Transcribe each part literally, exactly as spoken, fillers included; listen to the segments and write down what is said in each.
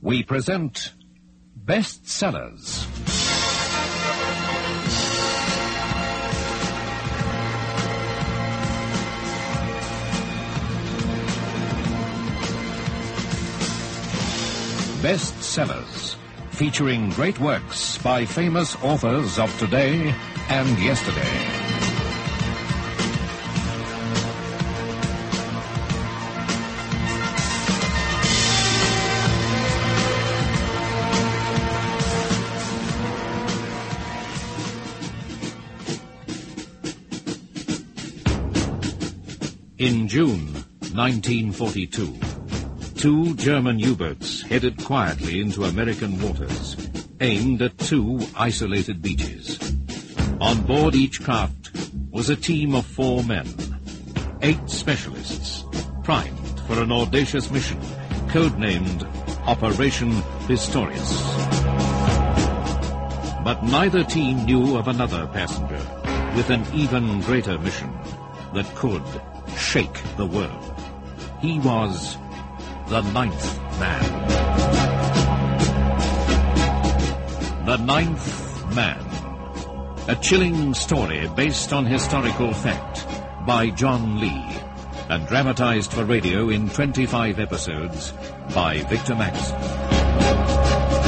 we present Bestsellers. Bestsellers, featuring great works by famous authors of today and yesterday. In June nineteen forty-two, two German U-boats headed quietly into American waters, aimed at two isolated beaches. On board each craft was a team of four men, eight specialists, primed for an audacious mission, codenamed Operation Pistorius. But neither team knew of another passenger with an even greater mission that could shake the world. He was the Ninth Man. The Ninth Man. A chilling story based on historical fact by John Lee and dramatized for radio in twenty-five episodes by Victor Maxson.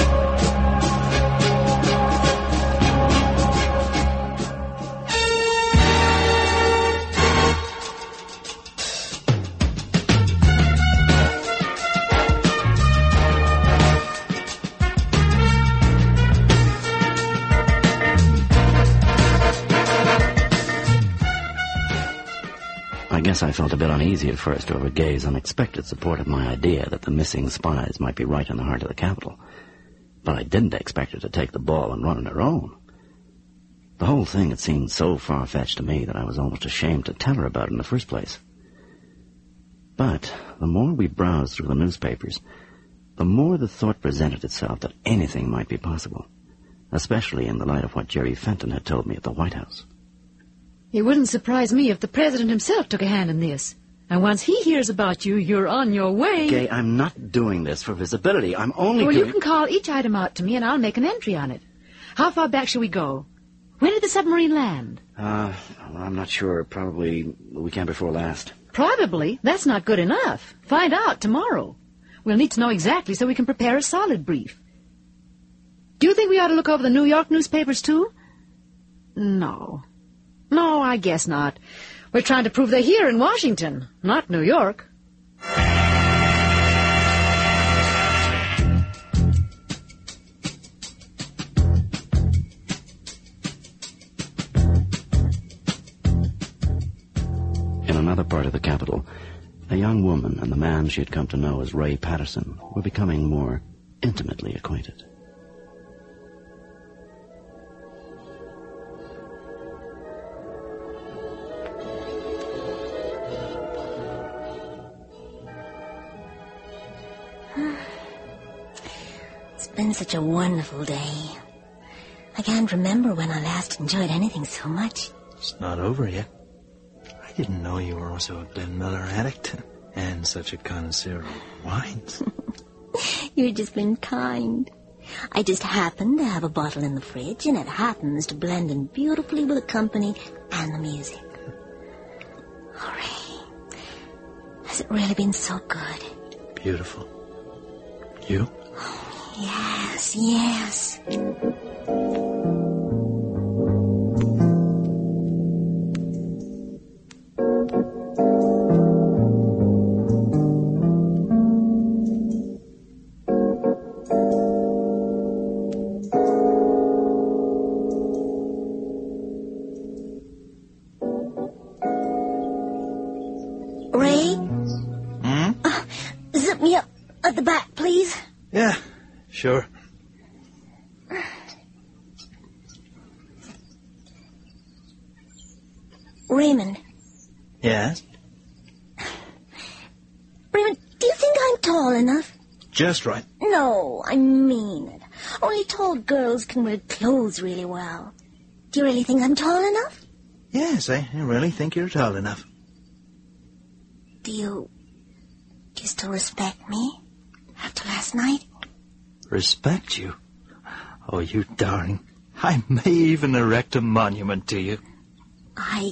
I felt a bit uneasy at first over Gay's unexpected support of my idea that the missing spies might be right in the heart of the capital. But I didn't expect her to take the ball and run on her own. The whole thing had seemed so far-fetched to me that I was almost ashamed to tell her about it in the first place. But the more we browsed through the newspapers, the more the thought presented itself that anything might be possible, especially in the light of what Jerry Fenton had told me at the White House. It wouldn't surprise me if the president himself took a hand in this. And once he hears about you, you're on your way. Gay, I'm not doing this for visibility. I'm only Well, doing... you can call each item out to me, and I'll make an entry on it. How far back shall we go? When did the submarine land? Uh, well, I'm not sure. Probably the weekend before last. Probably? That's not good enough. Find out tomorrow. We'll need to know exactly so we can prepare a solid brief. Do you think we ought to look over the New York newspapers, too? No. No, I guess not. We're trying to prove they're here in Washington, not New York. In another part of the capital, a young woman and the man she had come to know as Ray Patterson were becoming more intimately acquainted. It's been such a wonderful day. I can't remember when I last enjoyed anything so much. It's not over yet. I didn't know you were also a Glenn Miller addict and such a connoisseur of wines. You've just been kind. I just happened to have a bottle in the fridge, and it happens to blend in beautifully with the company and the music. Oh, Ray, has it really been so good? Beautiful. You? Yes, yes. Ray? Hmm? Uh, zip me up at the back, please. Yeah, sure. Raymond. Yes? Raymond, do you think I'm tall enough? Just right. No, I mean it. Only tall girls can wear clothes really well. Do you really think I'm tall enough? Yes, I really think you're tall enough. Do you... do you still respect me? After last night? Respect you? Oh, you darling. I may even erect a monument to you. I...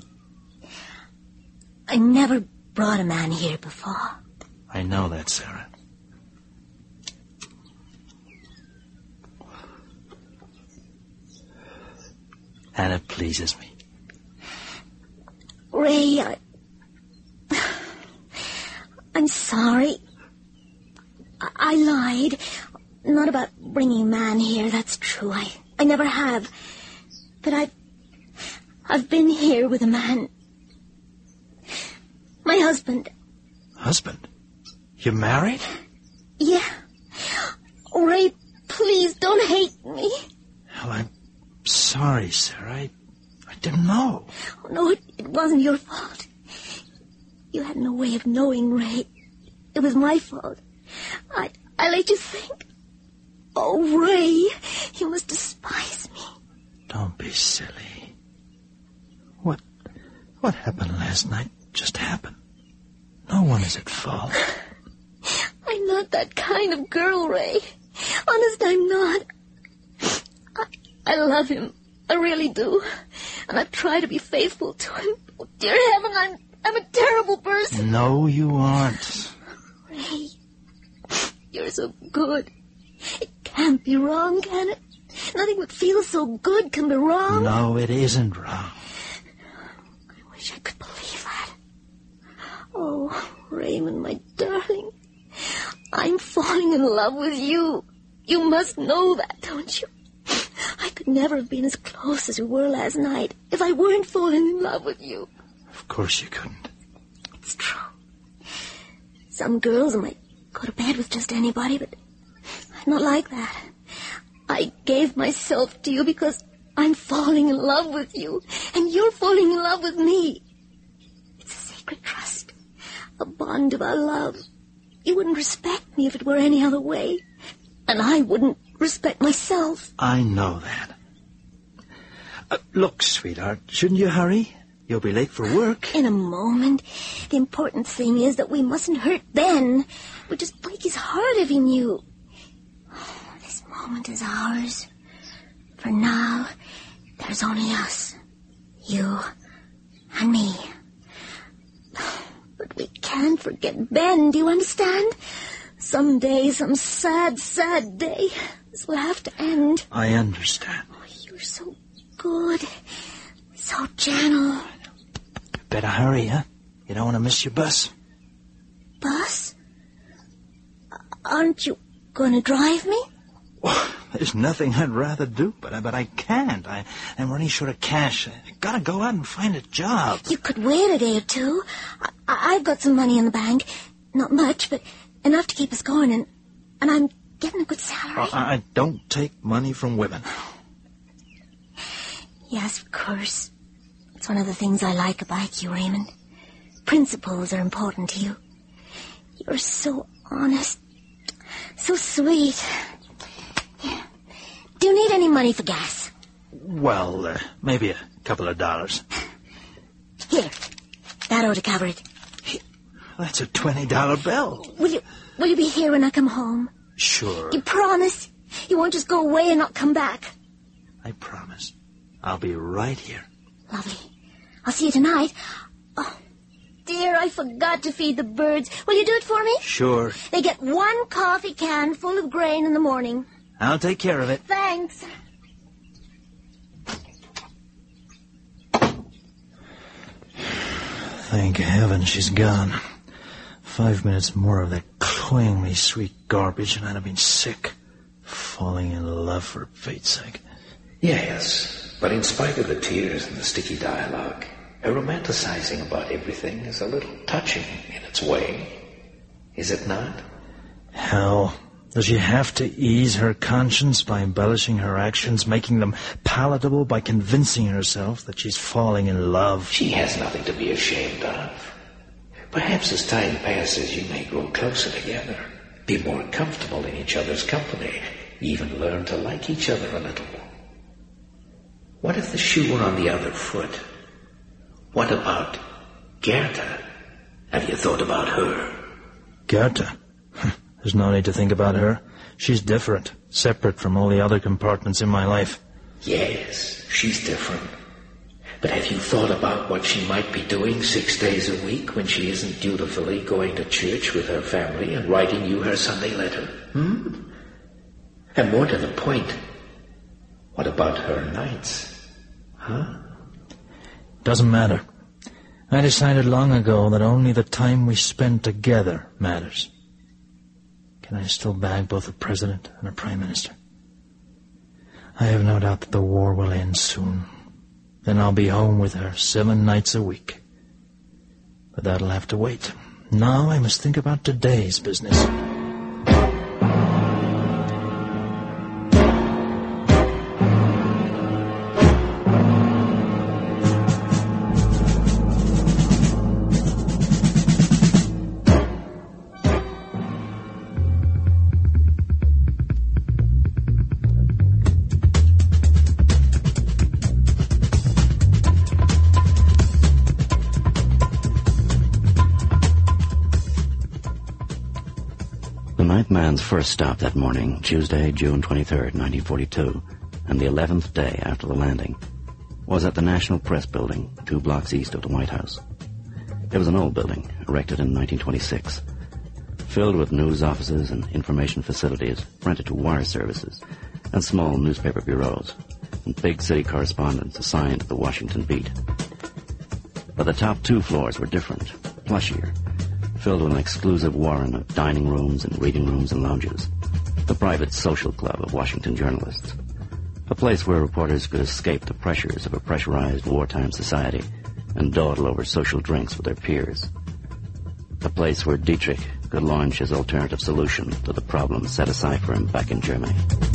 I never brought a man here before. I know that, Sarah. And it pleases me. Ray, I... I'm sorry. I, I lied. Not about bringing a man here, that's true. I, I never have. But I've... I've been here with a man. My husband. Husband? You married? Yeah. Ray, please don't hate me. Well, I'm sorry, Sarah. I, I didn't know. Oh, no, it, it wasn't your fault. You had no way of knowing, Ray. It was my fault. I, I let you think. Oh, Ray, you must despise me. Don't be silly. What, what happened last night just happened. No one is at fault. I'm not that kind of girl, Ray. Honest, I'm not. I, I love him. I really do. And I try to be faithful to him. Oh, dear heaven, I'm, I'm a terrible person. No, you aren't. Ray, you're so good. It can't be wrong, can it? Nothing that feels so good can be wrong. No, it isn't wrong. I wish I could believe that. Oh, Raymond, my darling. I'm falling in love with you. You must know that, don't you? I could never have been as close as we were last night if I weren't falling in love with you. Of course you couldn't. It's true. Some girls might go to bed with just anybody, but I'm not like that. I gave myself to you because I'm falling in love with you, and you're falling in love with me. It's a sacred trust, a bond of our love. You wouldn't respect me if it were any other way, and I wouldn't respect myself. I know that. Uh, look, sweetheart, shouldn't you hurry? You'll be late for work. In a moment. The important thing is that we mustn't hurt Ben. We'd just break his heart if he knew. This moment is ours. For now, there's only us. You and me. But we can't forget Ben, do you understand? Someday, some sad, sad day, this will have to end. I understand. Oh, you're so good. So gentle. Better hurry, huh? You don't want to miss your bus. Bus? Aren't you going to drive me? Well, there's nothing I'd rather do, but I, but I can't. I, I'm running short of cash. I gotta go out and find a job. You could wait a day or two. I, I've got some money in the bank. Not much, but enough to keep us going, and, and I'm getting a good salary. I, I don't take money from women. Yes, of course. It's one of the things I like about you, Raymond. Principles are important to you. You're so honest, so sweet. Yeah. Do you need any money for gas? Well, uh, maybe a couple of dollars. Here, that ought to cover it. That's a twenty dollar bill. Will you, will you be here when I come home? Sure. You promise? You won't just go away and not come back? I promise. I'll be right here. Lovely. I'll see you tonight. Oh, dear, I forgot to feed the birds. Will you do it for me? Sure. They get one coffee can full of grain in the morning. I'll take care of it. Thanks. Thank heaven she's gone. Five minutes more of that cloyingly sweet garbage and I'd have been sick. Falling in love for Fate's sake. Yes, but in spite of the tears and the sticky dialogue, her romanticizing about everything is a little touching in its way. Is it not? Hell, does she have to ease her conscience by embellishing her actions, making them palatable by convincing herself that she's falling in love? She has nothing to be ashamed of. Perhaps as time passes you may grow closer together, be more comfortable in each other's company, even learn to like each other a little. What if the shoe were on the other foot? What about Gerda? Have you thought about her? Gerda? There's no need to think about her. She's different, separate from all the other compartments in my life. Yes, she's different. But have you thought about what she might be doing six days a week when she isn't dutifully going to church with her family and writing you her Sunday letter? Hmm? And more to the point, what about her nights? Huh? Doesn't matter. I decided long ago that only the time we spend together matters. Can I still bag both a president and a prime minister? I have no doubt that the war will end soon. Then I'll be home with her seven nights a week. But that'll have to wait. Now I must think about today's business. Man's first stop that morning, Tuesday, June twenty-third, nineteen forty-two, and the eleventh day after the landing, was at the National Press Building, two blocks east of the White House. It was an old building, erected in nineteen twenty-six, filled with news offices and information facilities rented to wire services and small newspaper bureaus, and big city correspondents assigned to the Washington beat. But the top two floors were different, plushier, filled with an exclusive warren of dining rooms and reading rooms and lounges, the private social club of Washington journalists, a place where reporters could escape the pressures of a pressurized wartime society and dawdle over social drinks with their peers, a place where Dietrich could launch his alternative solution to the problem set aside for him back in Germany.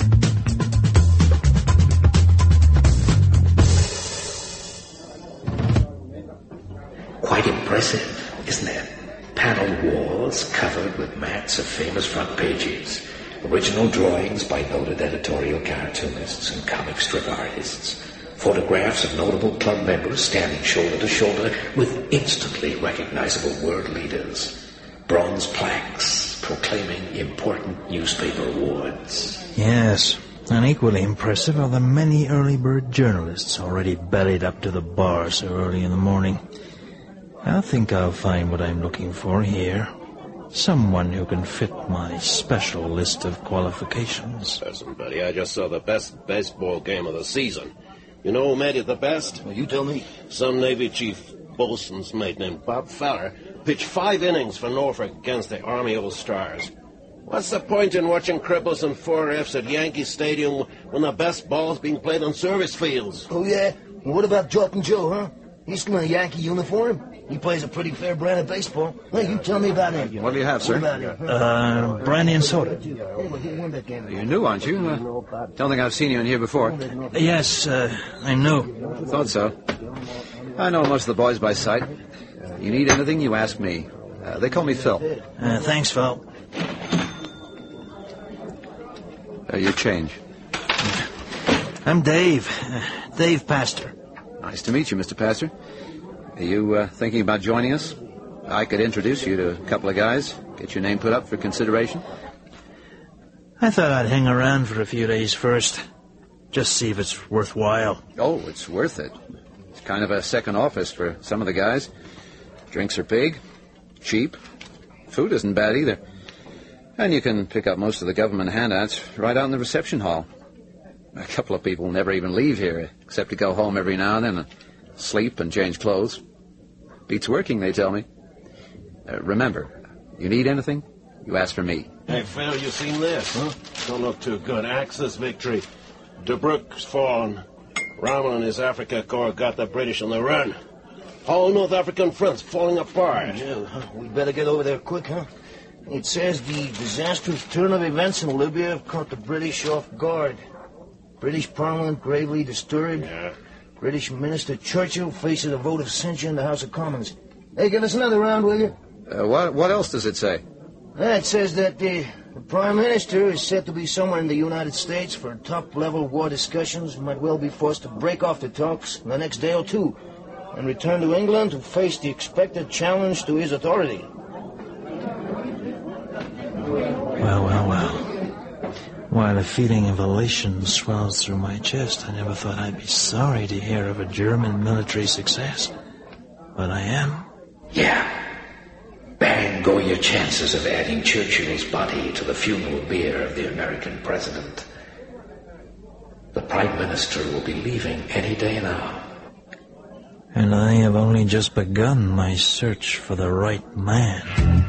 Quite impressive, isn't it? Paneled walls covered with mats of famous front pages, original drawings by noted editorial cartoonists and comic strip artists, photographs of notable club members standing shoulder to shoulder with instantly recognizable world leaders, bronze plaques proclaiming important newspaper awards. Yes, and equally impressive are the many early bird journalists already bellied up to the bar so early in the morning. I think I'll find what I'm looking for here. Someone who can fit my special list of qualifications. Listen, buddy, I just saw the best baseball game of the season. You know who made it the best? Well, you tell me. Some Navy chief bosun's mate named Bob Fowler pitched five innings for Norfolk against the Army All-Stars. What's the point in watching cripples and four Fs at Yankee Stadium when the best ball's being played on service fields? Oh, yeah? Well, what about Joppin' Joe, huh? He's in a Yankee uniform. He plays a pretty fair brand of baseball. Hey, you tell me about him. What do you have, sir? Uh, brandy and soda. You're new, aren't you? Uh, don't think I've seen you in here before. Yes, uh, I'm new. Thought so. I know most of the boys by sight. You need anything, you ask me. Uh, they call me Phil. Uh, thanks, Phil. Uh, your change. I'm Dave. Uh, Dave Pastor. Nice to meet you, Mister Pastor. Are you uh, thinking about joining us? I could introduce you to a couple of guys, get your name put up for consideration. I thought I'd hang around for a few days first, just see if it's worthwhile. Oh, it's worth it. It's kind of a second office for some of the guys. Drinks are big, cheap. Food isn't bad either. And you can pick up most of the government handouts right out in the reception hall. A couple of people never even leave here, except to go home every now and then and sleep and change clothes. Beats working, they tell me. Uh, remember, you need anything, you ask for me. Hey, Phil, you seen this? Huh? Don't look too good. Axis victory. Tobruk's fallen. Rommel and his Africa Corps got the British on the run. Whole North African front's falling apart. Yeah, we better get over there quick, huh? It says the disastrous turn of events in Libya have caught the British off guard. British Parliament gravely disturbed. Yeah. British Minister Churchill faces a vote of censure in the House of Commons. Hey, give us another round, will you? Uh, what, what else does it say? It says that uh, the Prime Minister is said to be somewhere in the United States for top-level war discussions, might well be forced to break off the talks the next day or two and return to England to face the expected challenge to his authority. Well, well, well. while a feeling of elation swells through my chest. I never thought I'd be sorry to hear of a German military success. But I am. Yeah. Bang go your chances of adding Churchill's body to the funeral bier of the American president. The Prime Minister will be leaving any day now. And I have only just begun my search for the right man.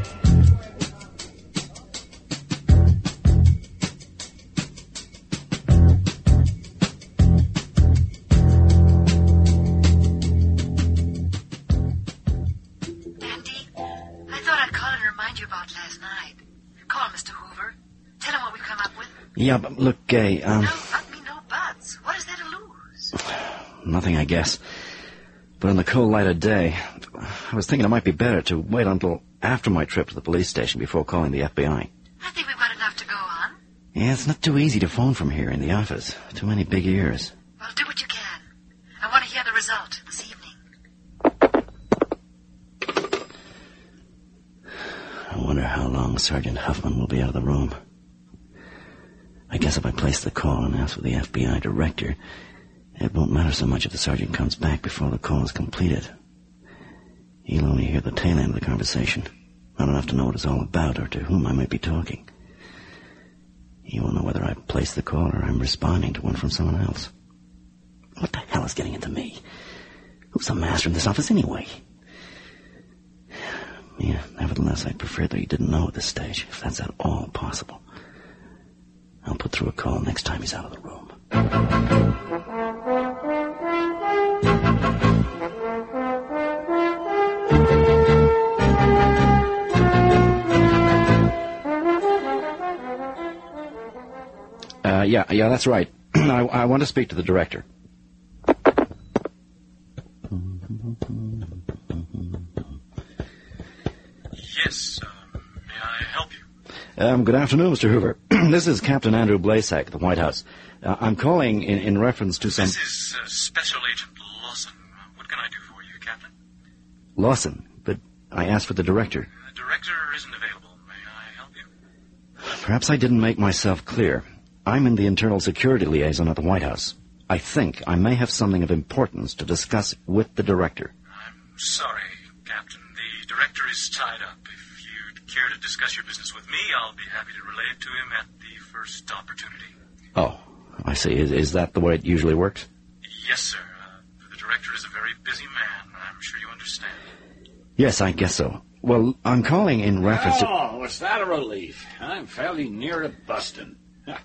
Andy, I thought I'd call and remind you about last night. Call Mister Hoover. Tell him what we've come up with. Yeah, but look, Gay, um... No, not me, no buts. What is there to lose? Nothing, I guess. But in the cold light of day, I was thinking it might be better to wait until after my trip to the police station before calling the F B I. I think we've got enough to go on. Yeah, it's not too easy to phone from here in the office. Too many big ears. Well, do what you can. I want to hear the result this evening. I wonder how long Sergeant Huffman will be out of the room. I guess if I place the call and ask for the F B I director, it won't matter so much if the sergeant comes back before the call is completed. He'll only hear the tail end of the conversation, not enough to know what it's all about or to whom I might be talking. He won't know whether I've placed the call or I'm responding to one from someone else. What the hell is getting into me? Who's the master in this office anyway? Yeah, nevertheless, I'd prefer that he didn't know at this stage, if that's at all possible. I'll put through a call next time he's out of the room. Uh, yeah, yeah, that's right. I, I want to speak to the director. Yes, uh, may I help you? Um, good afternoon, Mister Hoover. This is Captain Andrew Blasak at the White House. Uh, I'm calling in, in reference to some... This is uh, Special Agent Lawson. What can I do for you, Captain? Lawson, but I asked for the director. The director isn't available. May I help you? Perhaps I didn't make myself clear. I'm in the Internal Security Liaison at the White House. I think I may have something of importance to discuss with the director. I'm sorry, Captain. The director is tied up. If you'd care to discuss your business with me, I'll be happy to relay it to him at the first opportunity. Oh, I see. Is, is that the way it usually works? Yes, sir. Uh, the director is a very busy man. I'm sure you understand. Yes, I guess so. Well, I'm calling in reference to... Oh, was that a relief? I'm fairly near to busting.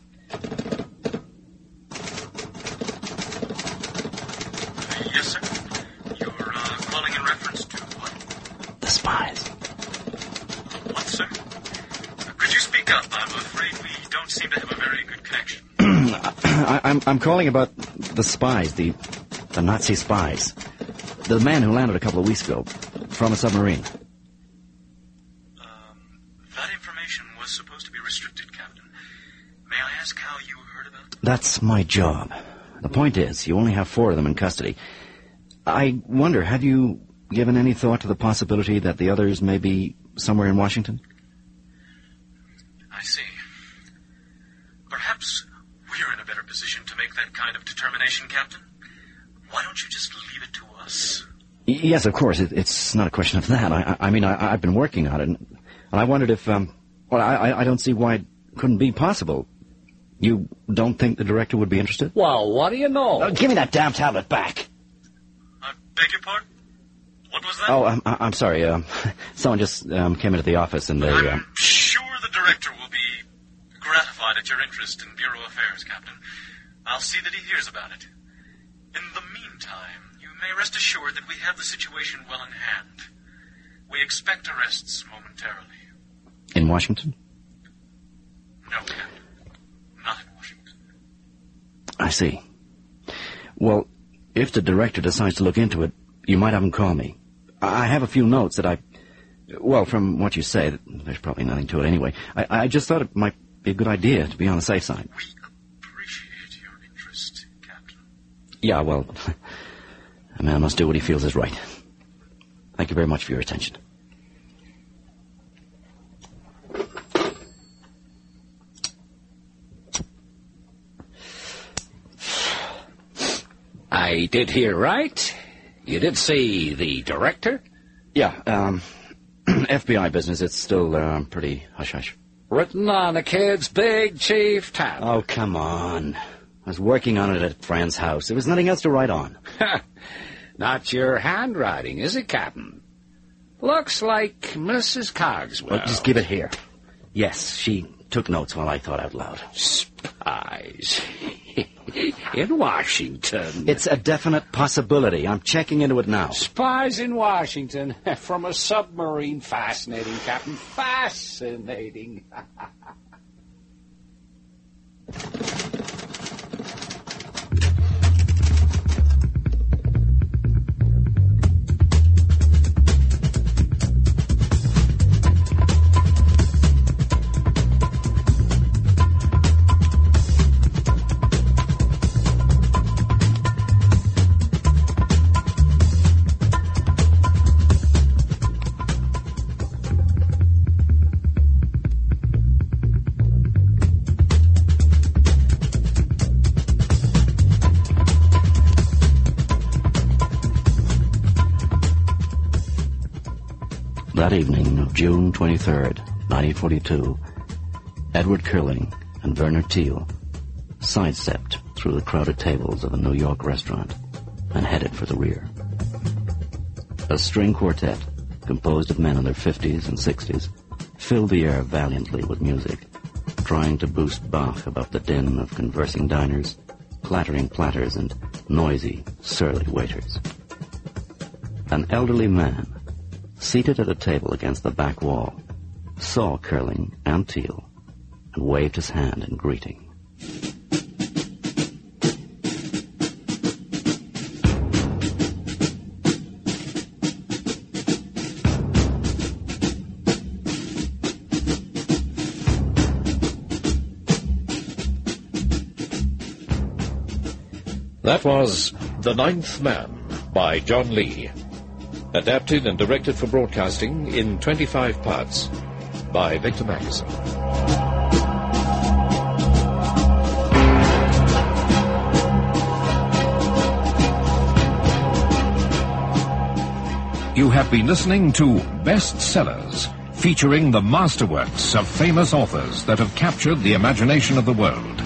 Yes, sir. You're uh, calling in reference to what? The spies. What, sir? Uh, could you speak up? I'm afraid we don't seem to have a very good connection. I, I'm, I'm calling about the spies, the, the Nazi spies. The man who landed a couple of weeks ago from a submarine. Um, that information was supposed to be restricted, Captain. May I ask how you heard about it? That's my job. The point is, you only have four of them in custody. I wonder, have you given any thought to the possibility that the others may be somewhere in Washington? I see. Perhaps we're in a better position to make that kind of determination, Captain. Why don't you just leave it to us? Y- yes, of course. It, it's not a question of that. I, I, I mean, I, I've been working on it, and I wondered if, um, well, I, I don't see why it couldn't be possible. You don't think the director would be interested? Well, what do you know? Uh, give me that damn tablet back. I beg your pardon? What was that? Oh, I'm, I'm sorry. Um, someone just um, came into the office, and they... I'm Um, sure the director will be gratified at your interest in Bureau affairs, Captain. I'll see that he hears about it. In the meantime, you may rest assured that we have the situation well in hand. We expect arrests momentarily. in Washington? No, Captain. Not in Washington. I see. Well, if the director decides to look into it, you might have him call me. I have a few notes that I... Well, from what you say, there's probably nothing to it anyway. I, I just thought it might be a good idea to be on the safe side. We appreciate your interest, Captain. Yeah, well, a man must do what he feels is right. Thank you very much for your attention. I did hear right. You did see the director? Yeah, um, F B I business. It's still uh, pretty hush-hush. Written on a kid's big chief tablet. Oh, come on. I was working on it at a friend's house. There was nothing else to write on. Not your handwriting, is it, Captain? Looks like Missus Cogswell. Well, just give it here. Yes, she took notes while I thought out loud. Spies. In Washington. It's a definite possibility. I'm checking into it now. Spies in Washington. From a submarine. Fascinating, Captain. Fascinating. That evening of June twenty-third, nineteen forty-two, Edward Curling and Werner Thiel sidestepped through the crowded tables of a New York restaurant and headed for the rear. A string quartet, composed of men in their fifties and sixties, filled the air valiantly with music, trying to boost Bach above the din of conversing diners, clattering platters, and noisy, surly waiters. An elderly man, seated at a table against the back wall, saw Curling and Thiel and waved his hand in greeting. That was The Ninth Man by John Lee, adapted and directed for broadcasting in twenty-five parts by Victor Magnuson. You have been listening to Bestsellers, featuring the masterworks of famous authors that have captured the imagination of the world.